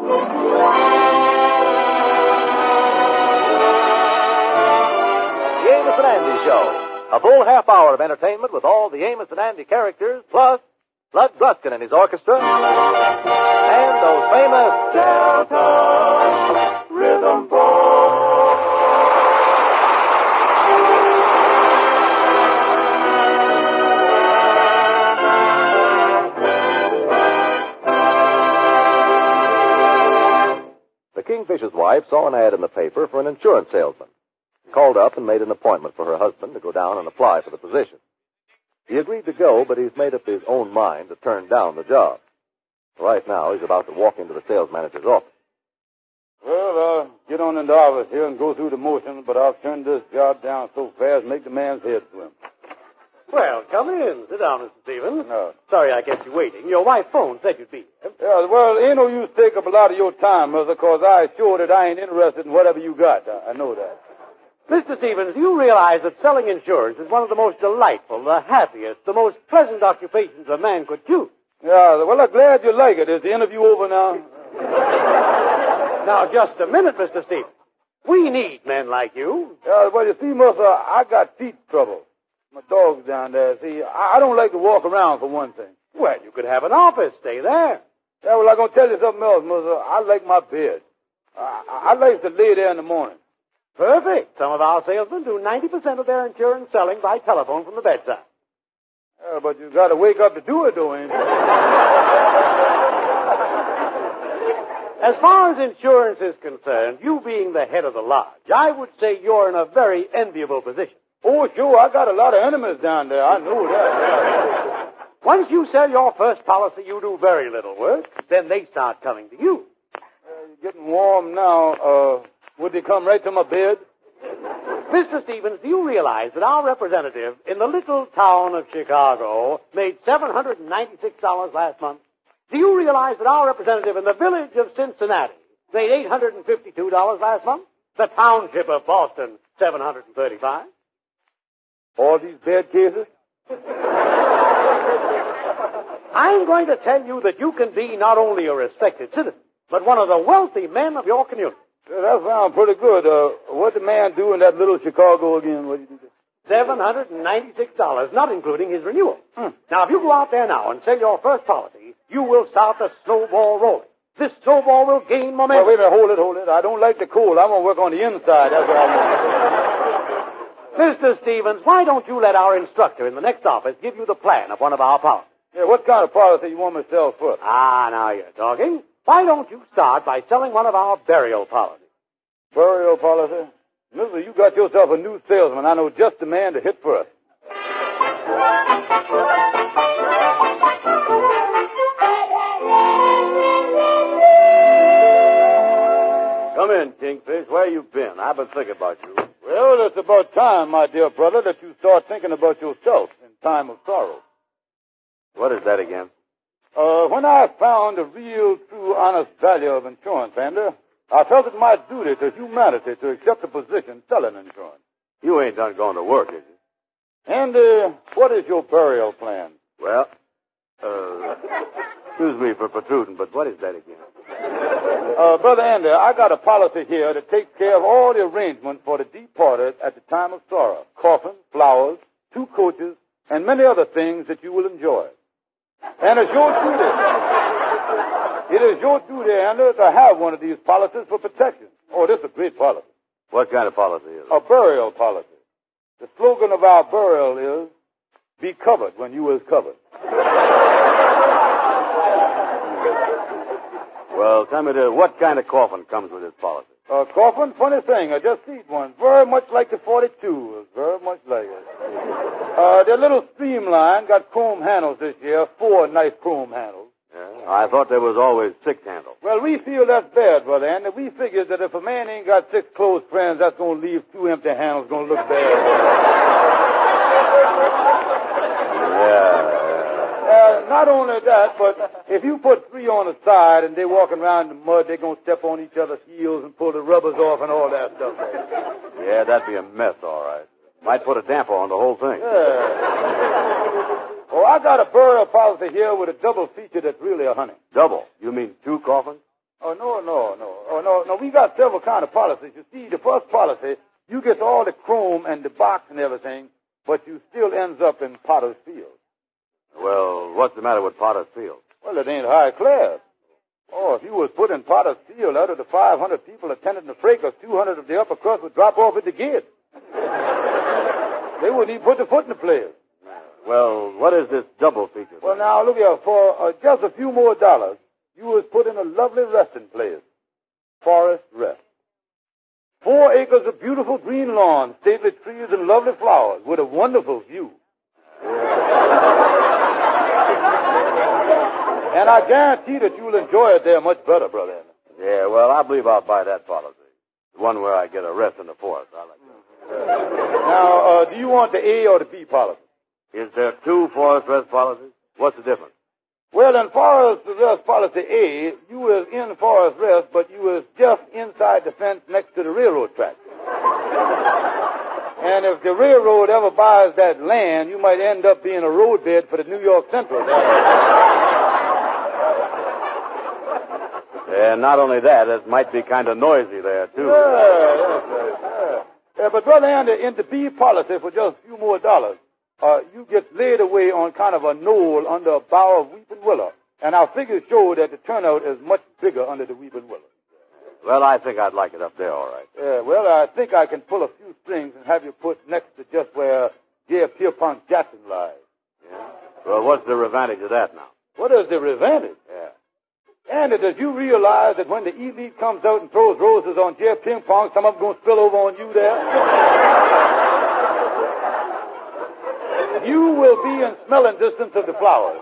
The Amos and Andy Show. A full half hour of entertainment with all the Amos and Andy characters, plus Bud Gruskin and his orchestra, and those famous Delta Rhythm Boys. The Kingfisher's wife saw an ad in the paper for an insurance salesman. Called up and made an appointment for her husband to go down and apply for the position. He agreed to go, but he's made up his own mind to turn down the job. Right now, he's about to walk into the sales manager's office. Well, I'll get on in the office here and go through the motions, but I'll turn this job down so fast make the man's head swim. Well, come in. Sit down, Mr. Stevens. No. Sorry I kept you waiting. Your wife phoned, said you'd be here. Yeah, well, ain't no use take up a lot of your time, Mother, because I assure that I ain't interested in whatever you got. I know that. Mr. Stevens, do you realize that selling insurance is one of the most delightful, the happiest, the most pleasant occupations a man could choose? Yeah, well, I'm glad you like it. Is the interview over now? Now, just a minute, Mr. Stevens. We need men like you. Yeah, well, you see, Mother, I got feet trouble. My dog's down there. See, I don't like to walk around, for one thing. Well, you could have an office. Stay there. Yeah, well, I'm going to tell you something else, Mother. I like my bed. I like to lay there in the morning. Perfect. Some of our salesmen do 90% of their insurance selling by telephone from the bedside. Yeah, but you got to wake up to do it, though, ain't you? As far as insurance is concerned, you being the head of the lodge, I would say you're in a very enviable position. Oh, sure, I got a lot of enemies down there. I know that. Once you sell your first policy, you do very little work. Then they start coming to you. You're getting warm now. Would they come right to my bed? Mr. Stevens, do you realize that our representative in the little town of Chicago made $796 last month? Do you realize that our representative in the village of Cincinnati made $852 last month? The township of Boston, $735. All these bed cases? I'm going to tell you that you can be not only a respected citizen, but one of the wealthy men of your community. Yeah, that sounds pretty good. What'd the man do in that little Chicago again? What did he do? $796, not including his renewal. Now, if you go out there now and sell your first policy, you will start the snowball rolling. This snowball will gain momentum. Well, wait a minute, hold it. I don't like the cold. I'm going to work on the inside. That's what I want. Mr. Stevens, why don't you let our instructor in the next office give you the plan of one of our policies? Yeah, what kind of policy you want me to sell first? Ah, now you're talking. Why don't you start by selling one of our burial policies? Burial policy? Mister, you got yourself a new salesman. I know just the man to hit first. Come in, Kingfish. Where you been? I've been thinking about you. Well, it's about time, my dear brother, that you start thinking about yourself in time of sorrow. What is that again? When I found the real, true, honest value of insurance, Andy, I felt it my duty to humanity to accept a position selling insurance. You ain't done going to work, is you? Andy, what is your burial plan? Well, excuse me for protruding, but what is that again? Brother Andy, I got a policy here that takes care of all the arrangements for the departed at the time of sorrow. Coffin, flowers, 2 coaches, and many other things that you will enjoy. And it's your duty. It is your duty, Andy, to have one of these policies for protection. Oh, this is a great policy. What kind of policy is it? A burial policy. The slogan of our burial is, be covered when you is covered. Well, tell me, what kind of coffin comes with this policy? A coffin? Funny thing. I just seen one. Very much like the 42. Very much like it. They're a little streamlined. Got chrome handles this year. 4 nice chrome handles. Yeah, I thought there was always 6 handles. Well, we feel that's bad, brother Andy. We figured that if a man ain't got 6 close friends, that's going to leave 2 empty handles. Going to look bad. Yeah. Not only that, but if you put 3 on the side and they're walking around in the mud, they're going to step on each other's heels and pull the rubbers off and all that stuff. Yeah, that'd be a mess, all right. Might put a damper on the whole thing. Oh, I got a burial policy here with a double feature that's really a honey. Double? You mean 2 coffins? Oh, no. We got several kind of policies. You see, the first policy, you get all the chrome and the box and everything, but you still ends up in Potter's Field. Well, what's the matter with Potter's Field? Well, it ain't high class. Oh, if you was put in Potter's Field, out of the 500 people attending the fracas, 200 of the upper crust would drop off at the gate. They wouldn't even put the foot in the place. Well, what is this double feature? Well, now, look here. For just a few more dollars, you was put in a lovely resting place. Forest Rest. 4 acres of beautiful green lawn, stately trees, and lovely flowers with a wonderful view. And I guarantee that you'll enjoy it there much better, Brother Anderson. Yeah, well, I believe I'll buy that policy. The one where I get a rest in the forest. I like that. Now, do you want the A or the B policy? Is there 2 forest rest policies? What's the difference? Well, in Forest Rest Policy A, you was in Forest Rest, but you was just inside the fence next to the railroad track. And if the railroad ever buys that land, you might end up being a roadbed for the New York Central. And not only that, it might be kind of noisy there, too. Yeah, but, Brother Andy, in the B policy, for just a few more dollars, you get laid away on kind of a knoll under a bough of weeping willow. And our figures show that the turnout is much bigger under the weeping willow. Well, I think I'd like it up there, all right. Yeah, well, I think I can pull a few strings and have you put next to just where J.F. Pierpont Jackson lies. Yeah? Well, what's the advantage of that now? What is the advantage? Yeah. Andy, did you realize that when the elite comes out and throws roses on J.F. Pierpont, some of them going to spill over on you there? You will be in smelling distance of the flowers.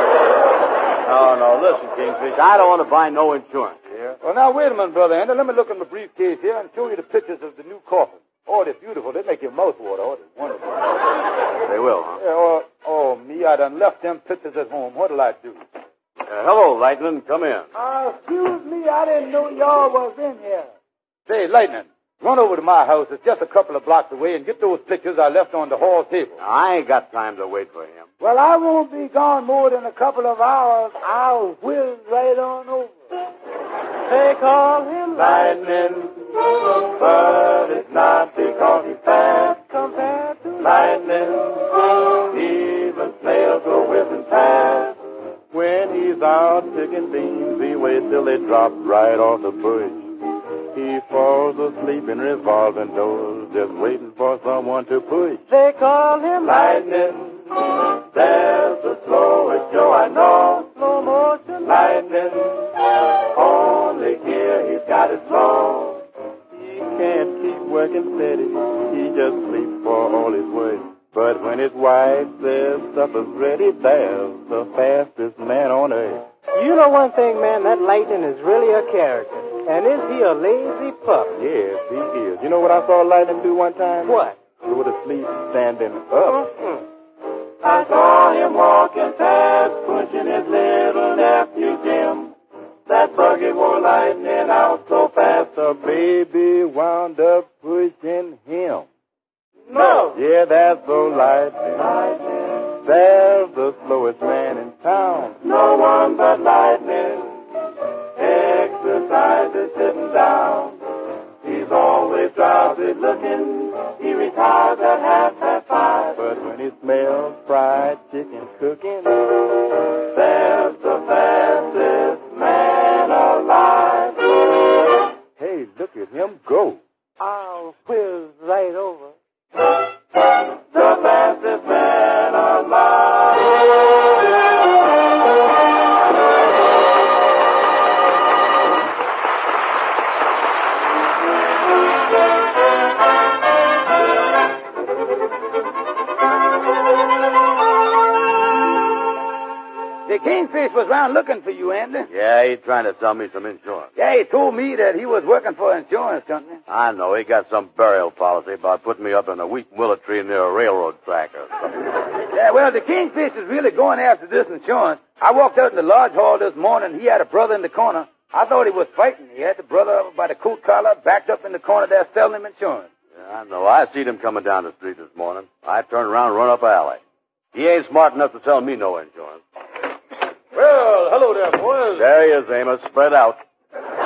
No, listen, Kingfish, I don't want to buy no insurance here. Well, now, wait a minute, Brother Andy. Let me look in my briefcase here and show you the pictures of the new coffin. Oh, they're beautiful. They make your mouth water. Oh, they're wonderful. They will, huh? Yeah, me, I done left them pictures at home. What'll I do? Hello, Lightning. Come in. Excuse me. I didn't know y'all was in here. Say, Lightning, run over to my house. It's just a couple of blocks away and get those pictures I left on the hall table. Now, I ain't got time to wait for him. Well, I won't be gone more than a couple of hours. I'll whiz right on over. They call him Lightning, but it's not because he's fast compared to Lightning. Even snails go whizzing past. When he's out picking beans, he waits till they drop right off the bush. He falls asleep in revolving doors, just waiting for someone to push. They call him Lightning. There's the slowest Joe I know. Slow motion lightning. Only here he's got it slow. He can't keep working steady. He just sleeps for all his work. But when his wife says supper's ready, there's the fastest man on earth. You know one thing, man, that Lightning is really a character. And is he a lazy pup? Yes, he is. You know what I saw Lightning do one time? What? Go to sleep standing up. I saw him walking past, pushing his little nephew Jim. That buggy wore Lightning out so fast. The baby wound up pushing him. No! Yeah, that's the Lightning. There's the slowest man in town. No one but Lightning exercises sitting down. He's always drowsy looking. He retires at 5:30. But when he smells fried chicken cooking, there's the fastest man alive. Hey, look at him go. I'll whiz right over. The fastest man alive. The Kingfish was round looking for you, Andy. Yeah, he's trying to sell me some insurance. Yeah, he told me that he was working for an insurance company. I know. He got some burial policy about putting me up in a weak willow tree near a railroad track or something. Yeah, well, the Kingfish is really going after this insurance. I walked out in the lodge hall this morning. He had a brother in the corner. I thought he was fighting. He had the brother over by the coat collar, backed up in the corner there selling him insurance. Yeah, I know. I seen him coming down the street this morning. I turned around and run up alley. He ain't smart enough to sell me no insurance. Well, hello there, boys. There he is, Amos. Spread out.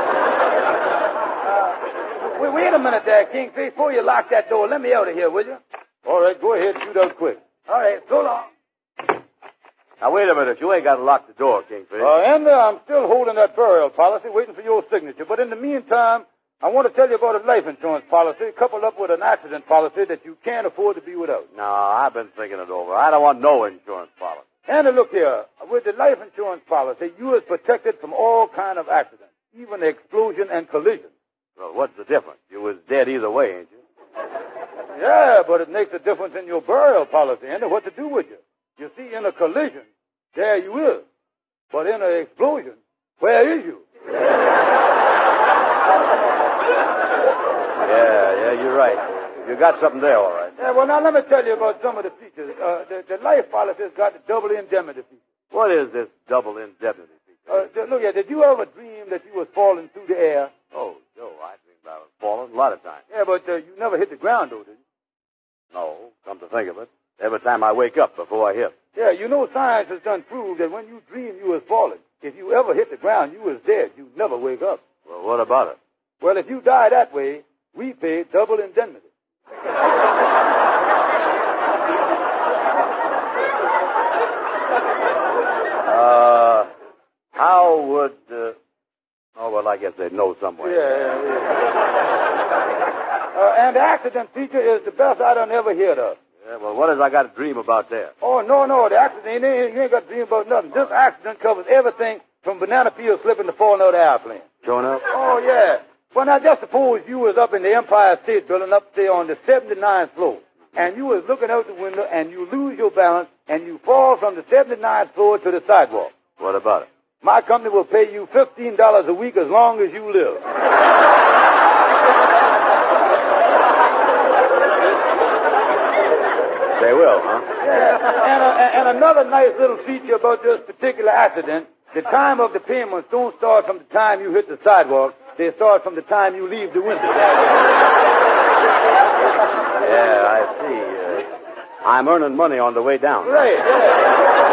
wait a minute there, Kingfish. Before you lock that door, let me out of here, will you? All right, go ahead. Shoot out quick. All right, so long. Now, wait a minute. You ain't got to lock the door, Kingfish. And I'm still holding that burial policy, waiting for your signature. But in the meantime, I want to tell you about a life insurance policy coupled up with an accident policy that you can't afford to be without. No, I've been thinking it over. I don't want no insurance policy. And look here, with the life insurance policy, you is protected from all kind of accidents, even explosion and collision. Well, what's the difference? You was dead either way, ain't you? Yeah, but it makes a difference in your burial policy and what to do with you. You see, in a collision, there you is. But in an explosion, where is you? Yeah, you're right. You got something there, all right. Yeah, well, now let me tell you about some of the features. The life policy's got the double indemnity feature. What is this double indemnity feature? Look here, did you ever dream that you was falling through the air? Oh, Joe, I dreamed I was falling a lot of times. Yeah, but you never hit the ground, though, did you? No, come to think of it. Every time I wake up before I hit. Yeah, you know science has done proved that when you dream you was falling, if you ever hit the ground, you was dead. You never wake up. Well, what about it? Well, if you die that way, we pay double indemnity. How would, oh, well, I guess they'd know some way. Yeah. And the accident feature is the best I done ever heard of. Yeah, well, what has I got to dream about there? Oh, no, the accident, you ain't got to dream about nothing. This accident covers everything from banana peel slipping to falling out of the airplane. Sure enough? Oh, yeah. Well, now, just suppose you was up in the Empire State Building up there on the 79th floor, and you was looking out the window, and you lose your balance, and you fall from the 79th floor to the sidewalk. What about it? My company will pay you $15 a week as long as you live. They will, huh? Yeah. And another nice little feature about this particular accident, the time of the payments don't start from the time you hit the sidewalk. They start from the time you leave the window. Yeah, I see. I'm earning money on the way down. Right, yeah.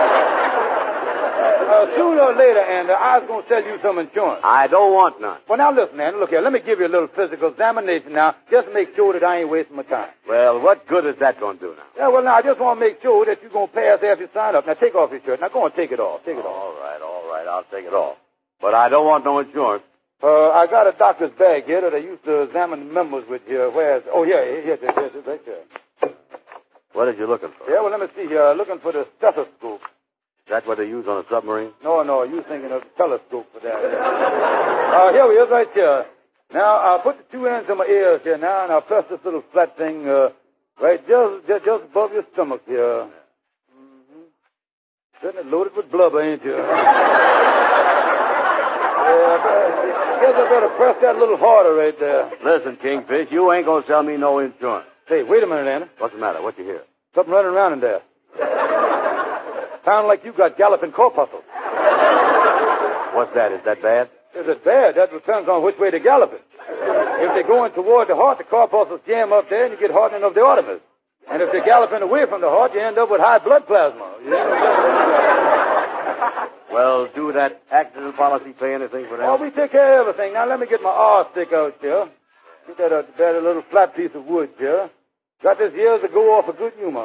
Sooner or later, Andy, I was going to sell you some insurance. I don't want none. Well, now listen, Andy, look here. Let me give you a little physical examination now. Just make sure that I ain't wasting my time. Well, what good is that going to do now? Yeah, well, now, I just want to make sure that you're going to pass after you sign up. Now, take off your shirt. Now, go and take it off. Take it off. All right. I'll take it off. But I don't want no insurance. I got a doctor's bag here that I used to examine members with here. Where's... Oh, here, right there. What are you looking for? Yeah, well, let me see here. Looking for the stethoscope. Is that what they use on a submarine? No, you thinking of the telescope for that. Yeah. Here we is, right here. Now, I'll put the two ends of my ears here now, and I'll press this little flat thing right just above your stomach here. Mm-hmm. Certainly loaded with blubber, ain't you? I guess I better press that a little harder right there. Listen, Kingfish, you ain't going to sell me no insurance. Say, wait a minute, Andy. What's the matter? What you hear? Something running around in there. Sound like you got galloping corpuscles. What's that? Is that bad? Is it bad? That depends on which way they're galloping. If they're going toward the heart, the corpuscles jam up there and you get hardening of the arteries. And if they're galloping away from the heart, you end up with high blood plasma. Well, do that accident policy pay anything for that? Oh, we take care of everything. Now, let me get my R stick out here. Get that a little flat piece of wood here. Got this years ago off of good humor.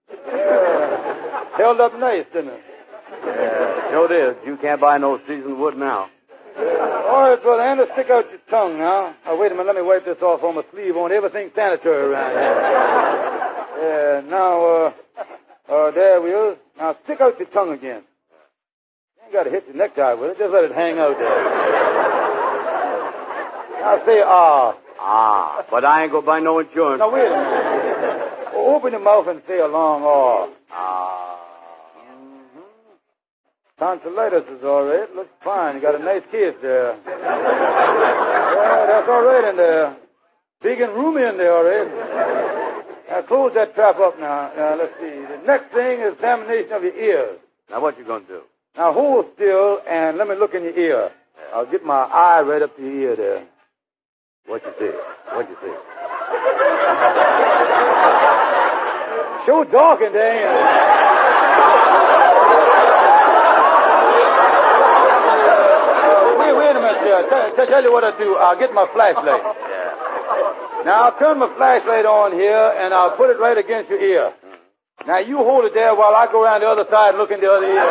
Held up nice, didn't it? Yeah, sure it is. You can't buy no seasoned wood now. All right, well, Andy, stick out your tongue now. Oh, wait a minute. Let me wipe this off on my sleeve. On everything sanitary around here. Yeah, now, there we are. Now, stick out your tongue again. You ain't got to hit your necktie with it. Just let it hang out there. Now, say, Ah, but I ain't going to buy no insurance. Now, wait a minute. Open your mouth and say a long Ah. Mm-hmm. Tonsillitis is all right. Looks fine. You got a nice case there. Yeah, that's all right in there. Big and roomy in there, all right. Now, close that trap up now. Now, let's see. The next thing is examination of your ears. Now, what you going to do? Now, hold still and let me look in your ear. I'll get my eye right up to your ear there. What you see? So dark in there, ain't it? Wait a minute, sir. Tell you what I'll do. I'll get my flashlight. Yeah. Now, I'll turn my flashlight on here, and I'll put it right against your ear. Now, you hold it there while I go around the other side and look in the other ear.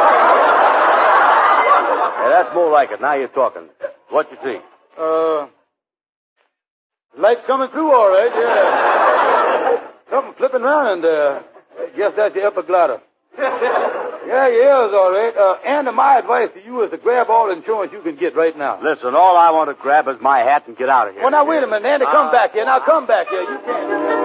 Hey, that's more like it. Now you're talking. What you see? Light's coming through all right, yeah. Something flipping around in there. Guess that's your epiglottis. Yeah, your ear's all right. And my advice to you is to grab all the insurance you can get right now. Listen, all I want to grab is my hat and get out of here. Well, now, wait a minute, Andy. Come back here. Now, come back here. You can't.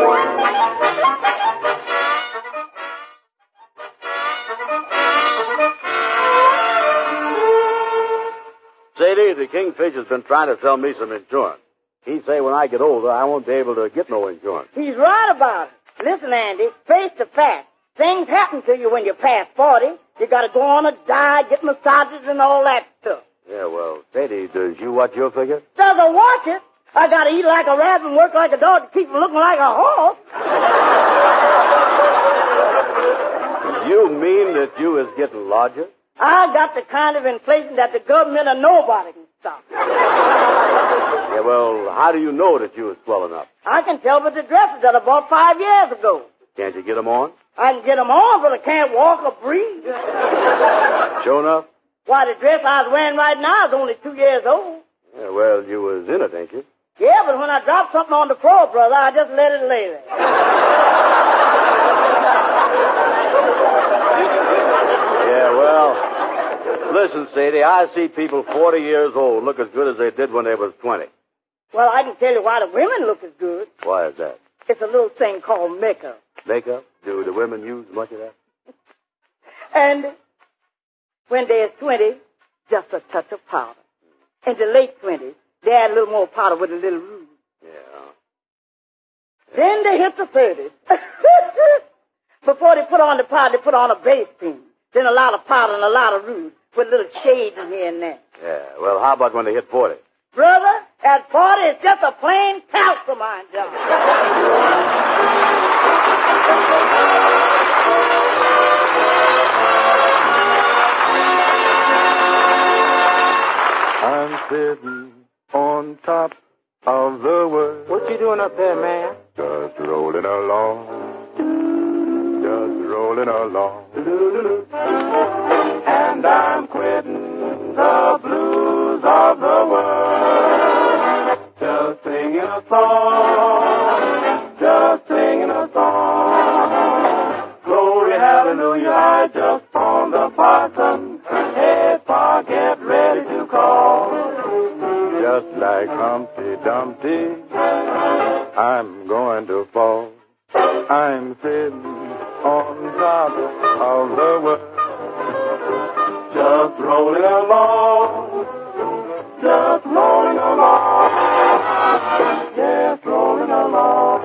Sadie, the Kingfish has been trying to sell me some insurance. He say when I get older, I won't be able to get no insurance. He's right about it. Listen, Andy, face to fact. Things happen to you when you're past 40. You got to go on a diet, get massages, and all that stuff. Yeah, well, Sadie, does you watch your figure? Does I watch it? I got to eat like a rabbit and work like a dog to keep from looking like a horse. You mean that you is getting larger? I got the kind of inflation that the government or nobody can stop. Yeah, well, how do you know that you is swelling up? I can tell by the dresses that I bought 5 years ago. Can't you get them on? I can get them on, but I can't walk or breathe. Sure enough? Why, the dress I was wearing right now is only 2 years old. Yeah, well, you was in it, ain't you? Yeah, but when I drop something on the floor, brother, I just let it lay there. Yeah, well, listen, Sadie, I see people 40 years old look as good as they did when they was 20. Well, I can tell you why the women look as good. Why is that? It's a little thing called makeup. Makeup? Do the women use much of that? And when they're 20, just a touch of powder. In the late 20s, they add a little more powder with a little rouge. Yeah. Then they hit the 30s. Before they put on the powder, they put on a base cream. Then a lot of powder and a lot of rouge with little shades in here and there. Yeah, well, how about when they hit 40? Brother, at 40, it's just a plain calcimine job. I'm sitting on top of the world. What you doing up there, man? Just rolling along. Just rolling along. And I'm quitting the blues of the world. Just singing a song. Just singing a song. Glory, hallelujah, I just found the parson. Hey, Pa, get ready to call. Just like Humpty Dumpty, I'm going to fall. I'm sitting on top of the world. Just rolling along. Just rolling along. Yes, rolling along.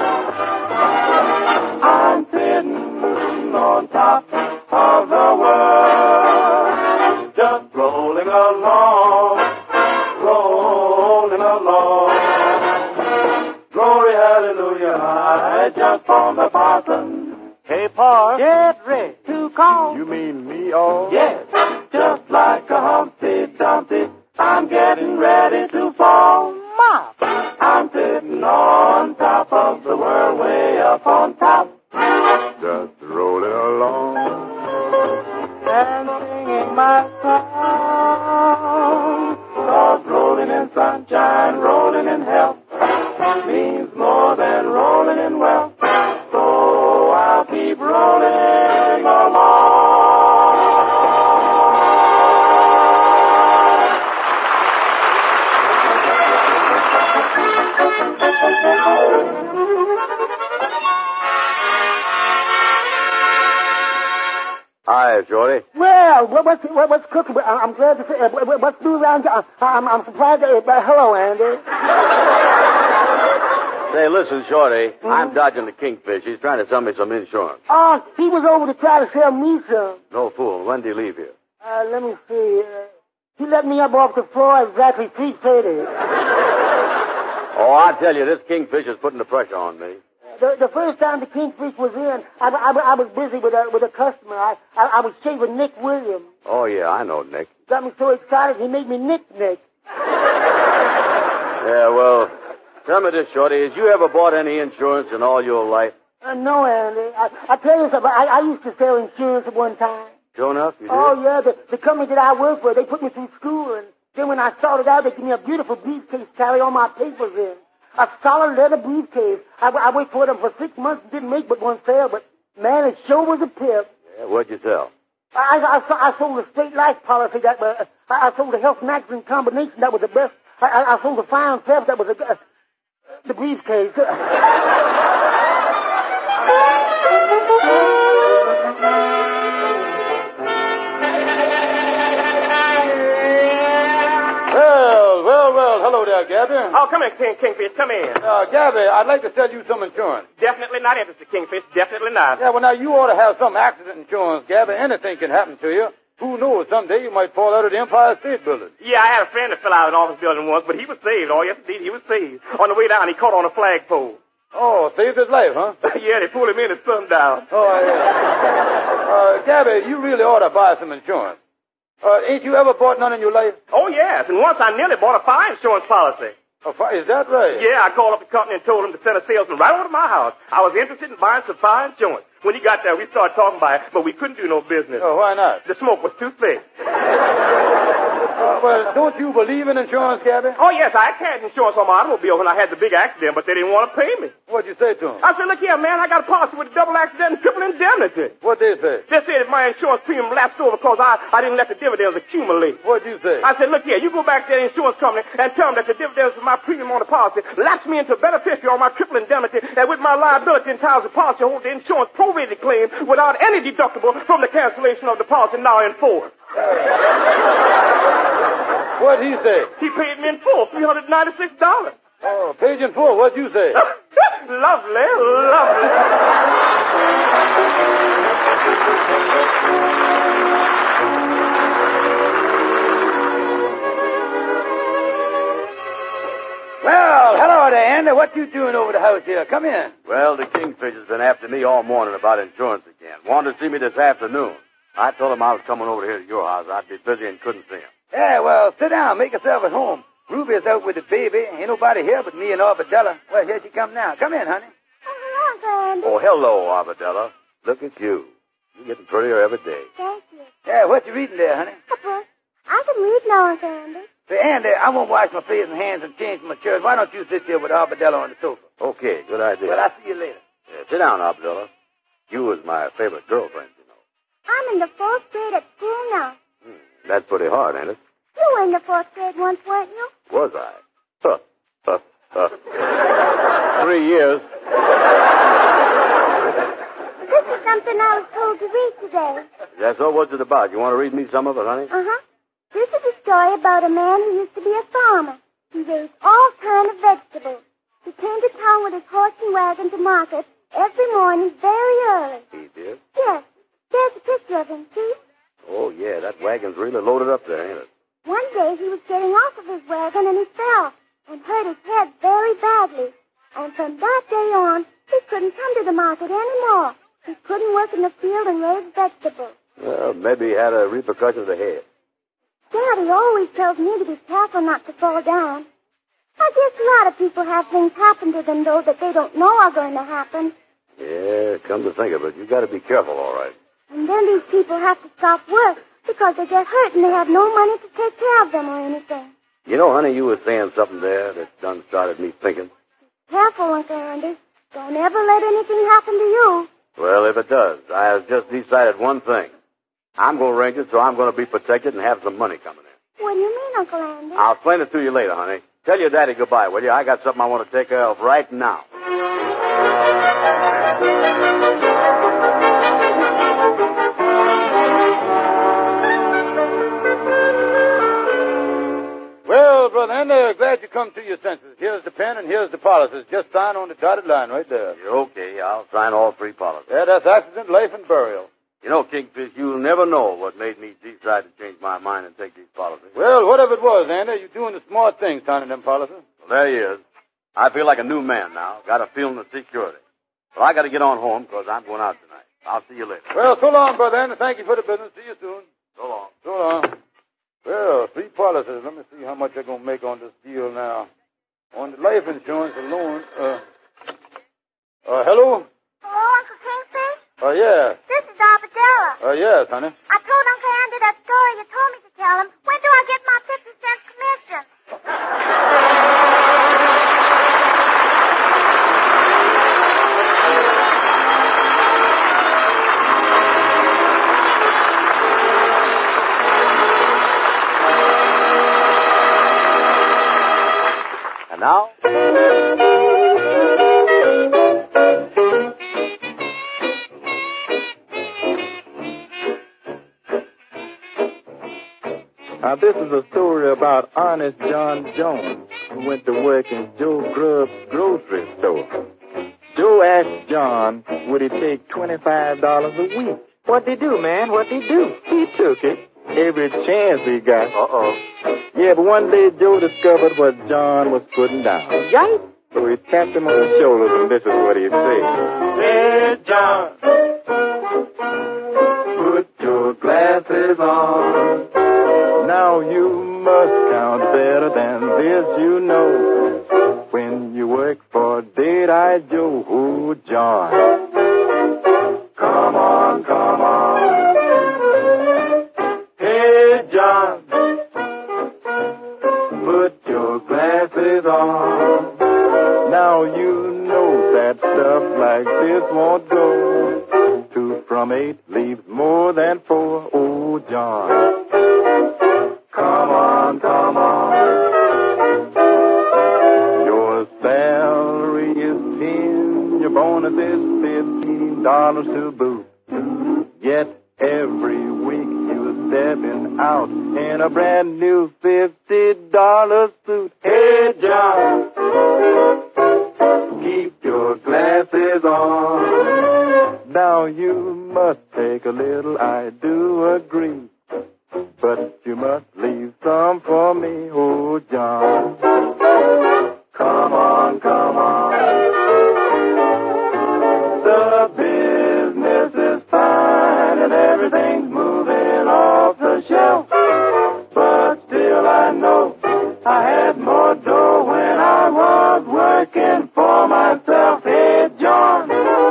I'm sitting on top of the world. Just rolling along. Rolling along. Glory, hallelujah, I just found the parson. Hey, Pa. Get ready to call. You mean me, all? Yes. Just like a Humpty Dumpty, I'm getting ready to fall. Ma. I'm sitting on top of the world, way up on top. Just rolling along And singing my song. 'Cause rolling in sunshine, rolling in health means more than rolling in wealth. So I'll keep rolling along. Hi, Shorty. Well, what's cooking? I'm glad to say, what's new around here? I'm surprised. Hello, Andy. Say, listen, Shorty, I'm dodging the Kingfish. He's trying to sell me some insurance. Oh, he was over to try to sell me some. No fool. When did he leave here? Let me see. He let me up off the floor exactly 3:30. Oh, I tell you, this Kingfish is putting the pressure on me. The first time the Kingfish was in, I was busy with a customer. I was shaving Nick Williams. Oh, yeah, I know, Nick. Got me so excited, he made me Nick. Yeah, well, Tell me this, Shorty. Has you ever bought any insurance in all your life? No, Andy. I tell you something. I used to sell insurance at one time. Sure enough, you did? Oh, yeah. The company that I work for, they put me through school, and then when I started out, they gave me a beautiful briefcase to carry all my papers in. A solid leather briefcase. I worked for them for 6 months and didn't make but one sale, but, man, it sure was a pip. Yeah, what'd you sell? I sold a straight life policy that I sold a health magazine combination that was the best. I sold a fine theft that was the briefcase. Well, hello there, Gabby. Oh, come in, Kingfish, come in. Gabby, I'd like to sell you some insurance. Definitely not interested, Kingfish, definitely not. Yeah, well, now, you ought to have some accident insurance, Gabby. Anything can happen to you. Who knows, someday you might fall out of the Empire State Building. Yeah, I had a friend that fell out of an office building once, but he was saved. Oh, yes, indeed, he was saved. On the way down, he caught on a flagpole. Oh, saved his life, huh? Yeah, they pulled him in and spun down. Oh, yeah. Gabby, you really ought to buy some insurance. Ain't you ever bought none in your life? Oh, yes, and once I nearly bought a fire insurance policy. Is that right? Yeah, I called up the company and told them to send a salesman right over to my house. I was interested in buying some fire insurance. When he got there, we started talking about it, but we couldn't do no business. Oh, why not? The smoke was too thick. Well, don't you believe in insurance, Gabby? Oh, yes, I had insurance on my automobile when I had the big accident, but they didn't want to pay me. What'd you say to them? I said, look here, man, I got a policy with a double accident and triple indemnity. What'd they say? They said that my insurance premium lapsed over because I didn't let the dividends accumulate. What'd you say? I said, look here, you go back to the insurance company and tell them that the dividends of my premium on the policy lapsed me into a beneficiary on my triple indemnity, and with my liability entitled the policy hold the insurance prorated claim without any deductible from the cancellation of the policy now in force. What'd he say? He paid me in full, $396. Oh, paid in full. What'd you say? Lovely, lovely. Well, hello there, Andy. What you doing over the house here? Come in. Well, the Kingfish has been after me all morning about insurance again. Wanted to see me this afternoon. I told him I was coming over here to your house. I'd be busy and couldn't see him. Yeah, well, sit down. Make yourself at home. Ruby's out with the baby. Ain't nobody here but me and Arbadella. Well, here she come now. Come in, honey. Oh, hello, Andy. Oh, hello, Arbadella. Look at you. You're getting prettier every day. Thank you. Yeah, what you reading there, honey? Papa, I can read now, Uncle Andy. Say, Andy, I won't wash my face and hands and change my shirt. Why don't you sit here with Arbadella on the sofa? Okay, good idea. Well, I'll see you later. Yeah, sit down, Arbadella. You was my favorite girlfriend, you know. I'm in the 4th grade at school now. That's pretty hard, ain't it? You were in the 4th grade once, weren't you? Was I? 3 years. This is something I was told to read today. Is that so? What's it about? You want to read me some of it, honey? Uh-huh. This is a story about a man who used to be a farmer. He raised all kinds of vegetables. He came to town with his horse and wagon to market every morning very early. He did? Yes. There's a picture of him, see? Oh, yeah, that wagon's really loaded up there, ain't it? One day he was getting off of his wagon and he fell and hurt his head very badly. And from that day on, he couldn't come to the market anymore. He couldn't work in the field and raise vegetables. Well, maybe he had a repercussion of the head. Daddy always tells me to be careful not to fall down. I guess a lot of people have things happen to them, though, that they don't know are going to happen. Yeah, come to think of it, you got to be careful, all right. And then these people have to stop work because they get hurt and they have no money to take care of them or anything. You know, honey, you were saying something there that done started me thinking. Careful, Uncle Andy. Don't ever let anything happen to you. Well, if it does, I have just decided one thing. I'm going to arrange it so I'm going to be protected and have some money coming in. What do you mean, Uncle Andy? I'll explain it to you later, honey. Tell your daddy goodbye, will you? I got something I want to take care of right now. Well, Brother Andy, glad you come to your senses. Here's the pen and here's the policies. Just sign on the dotted line right there. You're okay. I'll sign all 3 policies. Yeah, that's accident, life, and burial. You know, Kingfish, you'll never know what made me decide to change my mind and take these policies. Well, whatever it was, Andy, you're doing the smart thing signing them policies. Well, there he is. I feel like a new man now. Got a feeling of security. Well, I got to get on home because I'm going out tonight. I'll see you later. Well, so long, Brother Andy. Thank you for the business. See you soon. So long. So long. Well, 3 policies. Let me see how much they're going to make on this deal now. on the life insurance alone. Hello? Hello, Uncle Kingfish? Yeah. This is Arbadella. Yes, honey. I told Uncle Andy that story you told me to tell him. When do I get my 50-cent commission? And now, Now, this is a story about Honest John Jones, who went to work in Joe Grubb's grocery store. Joe asked John, would he take $25 a week? What'd he do, man? What'd he do? He took it. Every chance he got. Uh-oh. Yeah, but one day Joe discovered what John was putting down. Yank! So he tapped him on the shoulders, and this is what he said. Hey, John, put your glasses on. Now you must count better than this, you know. When you work for Dead-Eye Joe, oh, John. Come on, come on. Hey, John, put your glasses on. Now you know that stuff like this won't go. 2 from 8 leaves more than 4, oh, John. Come on, come on. Your salary is 10, your bonus is $15 to boot. Yet every week you're stepping out in a brand new $50 suit. Hey, John, keep your glasses on. Now you must take a little, I do agree. But you must leave some for me, oh, John. Come on, come on. The business is fine and everything's moving off the shelf. But still I know I had more dough when I was working for myself. Hey, John,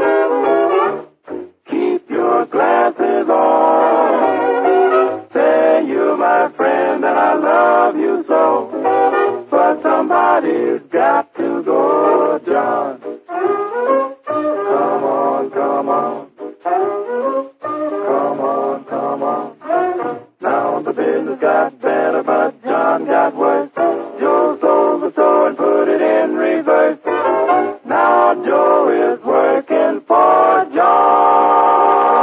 keep your glasses on. Say you're my friend and I love you so. But somebody's got to go, John. Come on, come on. Come on, come on. Now the business got better, but John got worse. Joe sold the store and put it in reverse. Now Joe is working for John.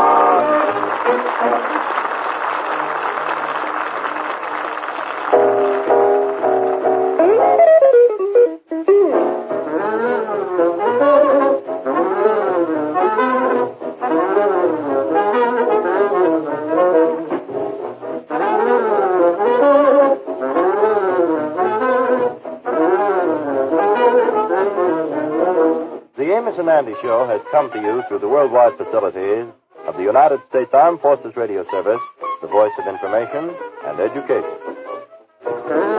The Amos and Andy Show has come to you through the worldwide facilities of the United States Armed Forces Radio Service, the voice of information and education.